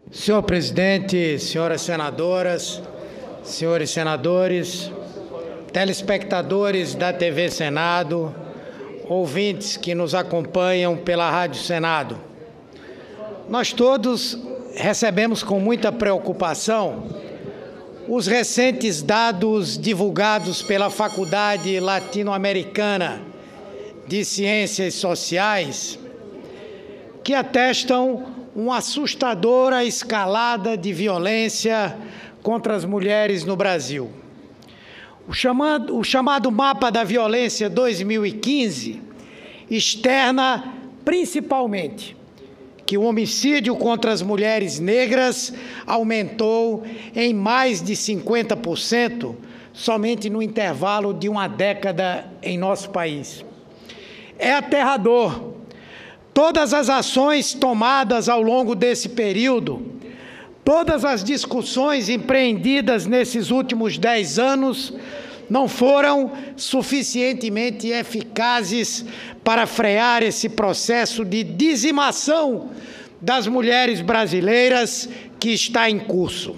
Senhor presidente, senhoras senadoras, senhores senadores, telespectadores da TV Senado, ouvintes que nos acompanham pela Rádio Senado. Nós todos recebemos com muita preocupação os recentes dados divulgados pela Faculdade Latino-Americana de Ciências Sociais, que atestam uma assustadora escalada de violência contra as mulheres no Brasil. O chamado Mapa da Violência 2015 externa principalmente que o homicídio contra as mulheres negras aumentou em mais de 50% somente no intervalo de uma década em nosso país. É aterrador. Todas as ações tomadas ao longo desse período, todas as discussões empreendidas nesses últimos 10 anos não foram suficientemente eficazes para frear esse processo de dizimação das mulheres brasileiras que está em curso.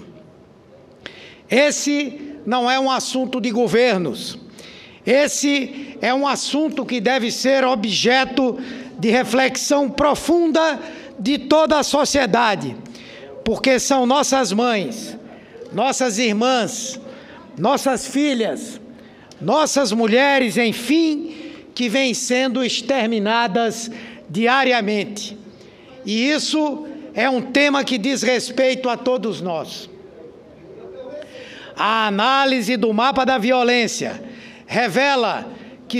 Esse não é um assunto de governos. Esse é um assunto que deve ser objeto de reflexão profunda de toda a sociedade, porque são nossas mães, nossas irmãs, nossas filhas, nossas mulheres, enfim, que vêm sendo exterminadas diariamente. E isso é um tema que diz respeito a todos nós. A análise do mapa da violência revela que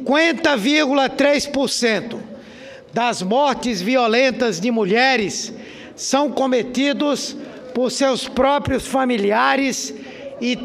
50,3% das mortes violentas de mulheres são cometidos por seus próprios familiares e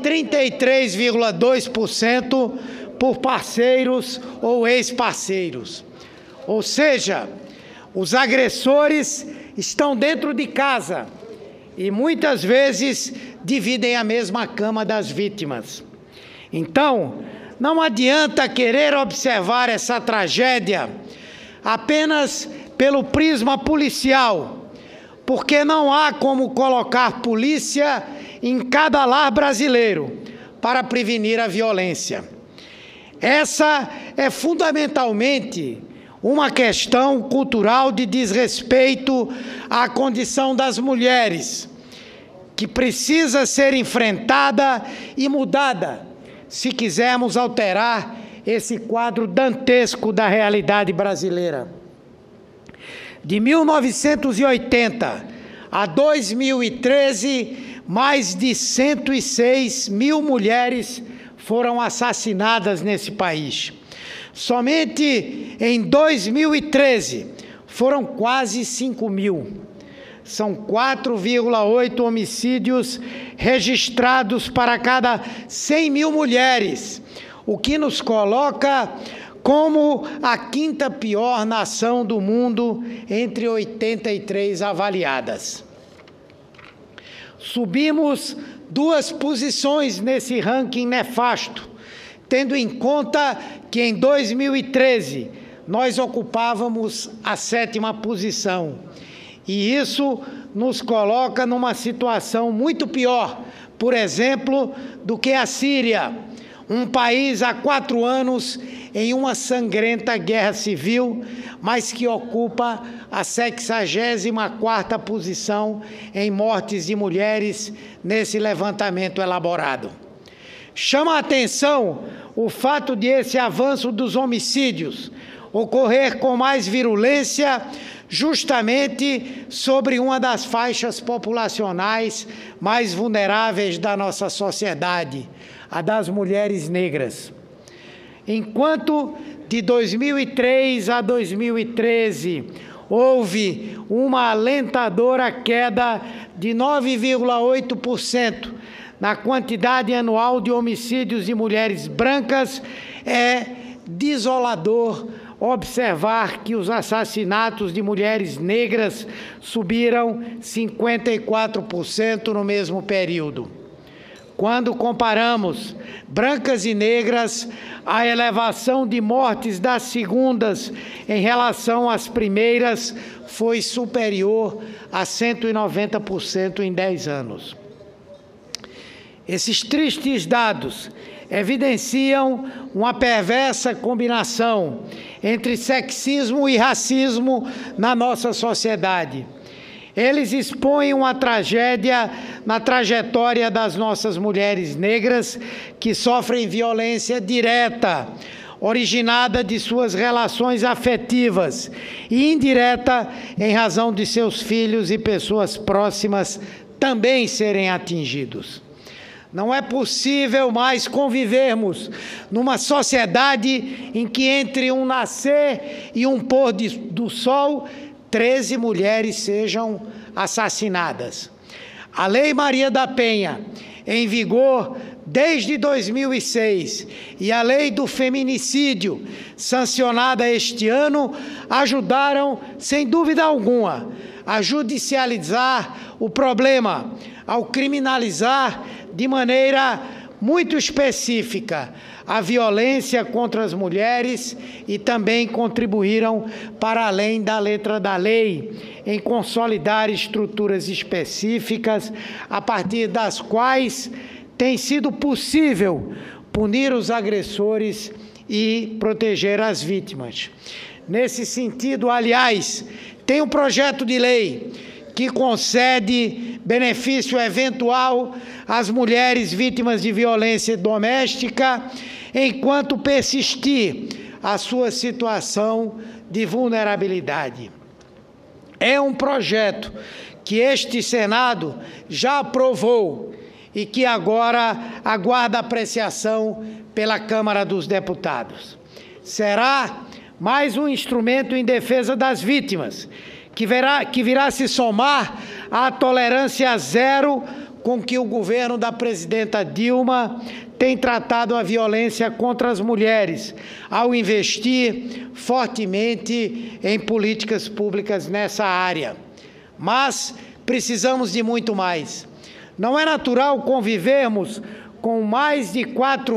33,2% por parceiros ou ex-parceiros. Ou seja, os agressores estão dentro de casa e muitas vezes dividem a mesma cama das vítimas. Então, não adianta querer observar essa tragédia apenas pelo prisma policial, porque não há como colocar polícia em cada lar brasileiro para prevenir a violência. Essa é fundamentalmente uma questão cultural de desrespeito à condição das mulheres, que precisa ser enfrentada e mudada se quisermos alterar esse quadro dantesco da realidade brasileira. De 1980 a 2013, mais de 106 mil mulheres foram assassinadas nesse país. Somente em 2013 foram quase 5 mil. São 4,8 homicídios registrados para cada 100 mil mulheres, o que nos coloca como a quinta pior nação do mundo entre 83 avaliadas. Subimos 2 posições nesse ranking nefasto, tendo em conta que em 2013 nós ocupávamos a 7ª posição. E isso nos coloca numa situação muito pior, por exemplo, do que a Síria, um país há 4 anos em uma sangrenta guerra civil, mas que ocupa a 64ª posição em mortes de mulheres nesse levantamento elaborado. Chama a atenção o fato de esse avanço dos homicídios ocorrer com mais virulência justamente sobre uma das faixas populacionais mais vulneráveis da nossa sociedade, a das mulheres negras. Enquanto de 2003 a 2013 houve uma alentadora queda de 9,8% na quantidade anual de homicídios de mulheres brancas, é desolador observar que os assassinatos de mulheres negras subiram 54% no mesmo período. Quando comparamos brancas e negras, a elevação de mortes das segundas em relação às primeiras foi superior a 190% em 10 anos. Esses tristes dados evidenciam uma perversa combinação entre sexismo e racismo na nossa sociedade. Eles expõem uma tragédia na trajetória das nossas mulheres negras que sofrem violência direta, originada de suas relações afetivas e indireta em razão de seus filhos e pessoas próximas também serem atingidos. Não é possível mais convivermos numa sociedade em que entre um nascer e um pôr do sol, 13 mulheres sejam assassinadas. A Lei Maria da Penha, em vigor desde 2006, e a Lei do Feminicídio, sancionada este ano, ajudaram, sem dúvida alguma, a judicializar o problema, ao criminalizar de maneira muito específica a violência contra as mulheres e também contribuíram para além da letra da lei, em consolidar estruturas específicas a partir das quais tem sido possível punir os agressores e proteger as vítimas. Nesse sentido, aliás, tem um projeto de lei que concede benefício eventual às mulheres vítimas de violência doméstica, enquanto persistir a sua situação de vulnerabilidade. É um projeto que este Senado já aprovou e que agora aguarda apreciação pela Câmara dos Deputados. Será mais um instrumento em defesa das vítimas, que virá se somar à tolerância zero com que o governo da presidenta Dilma tem tratado a violência contra as mulheres, ao investir fortemente em políticas públicas nessa área. Mas precisamos de muito mais. Não é natural convivermos com mais de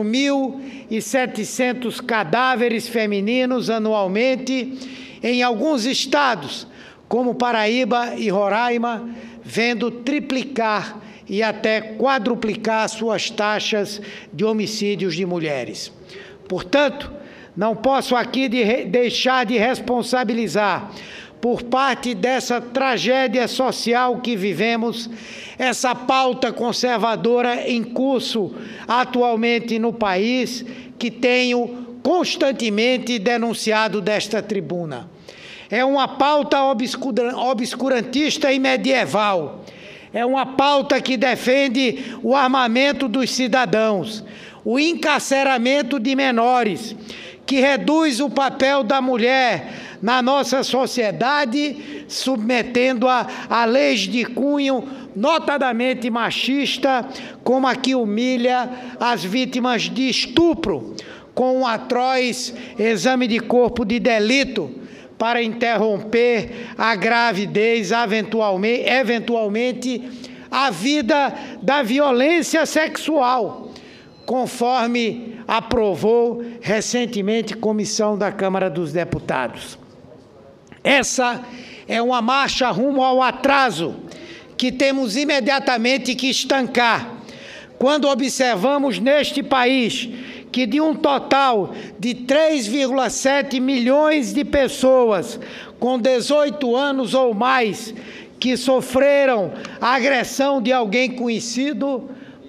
4.700 cadáveres femininos anualmente em alguns estados, como Paraíba e Roraima, vendo triplicar e até quadruplicar suas taxas de homicídios de mulheres. Portanto, não posso aqui deixar de responsabilizar, por parte dessa tragédia social que vivemos, essa pauta conservadora em curso atualmente no país, que tenho constantemente denunciado desta tribuna. É uma pauta obscurantista e medieval. É uma pauta que defende o armamento dos cidadãos, o encarceramento de menores, que reduz o papel da mulher na nossa sociedade, submetendo-a a leis de cunho notadamente machista, como a que humilha as vítimas de estupro, com um atroz exame de corpo de delito, para interromper a gravidez, eventualmente a vida da violência sexual, conforme aprovou recentemente a comissão da Câmara dos Deputados. Essa é uma marcha rumo ao atraso que temos imediatamente que estancar, quando observamos neste país que de um total de 3,7 milhões de pessoas com 18 anos ou mais que sofreram a agressão de alguém conhecido,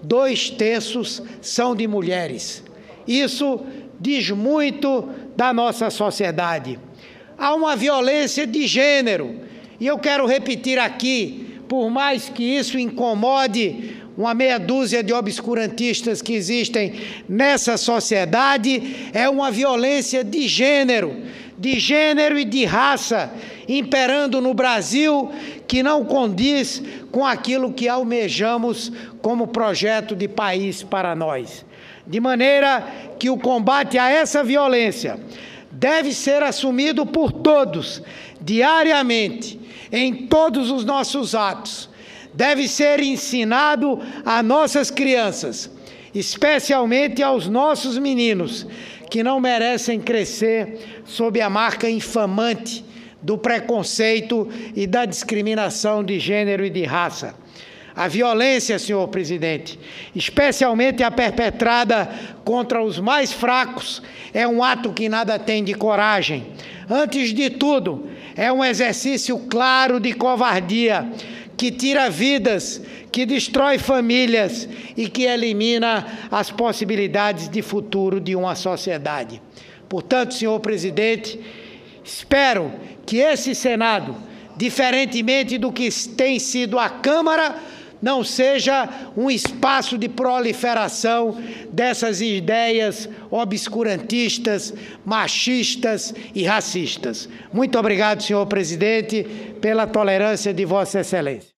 2/3 são de mulheres. Isso diz muito da nossa sociedade. Há uma violência de gênero, e eu quero repetir aqui, por mais que isso incomode uma meia dúzia de obscurantistas que existem nessa sociedade, é uma violência de gênero e de raça, imperando no Brasil, que não condiz com aquilo que almejamos como projeto de país para nós. De maneira que o combate a essa violência deve ser assumido por todos, diariamente, em todos os nossos atos. deve ser ensinado a nossas crianças, especialmente aos nossos meninos, que não merecem crescer sob a marca infamante do preconceito e da discriminação de gênero e de raça. A violência, senhor presidente, especialmente a perpetrada contra os mais fracos, é um ato que nada tem de coragem. Antes de tudo, é um exercício claro de covardia, que tira vidas, que destrói famílias e que elimina as possibilidades de futuro de uma sociedade. Portanto, senhor presidente, espero que esse Senado, diferentemente do que tem sido a Câmara, não seja um espaço de proliferação dessas ideias obscurantistas, machistas e racistas. Muito obrigado, senhor presidente, pela tolerância de Vossa Excelência.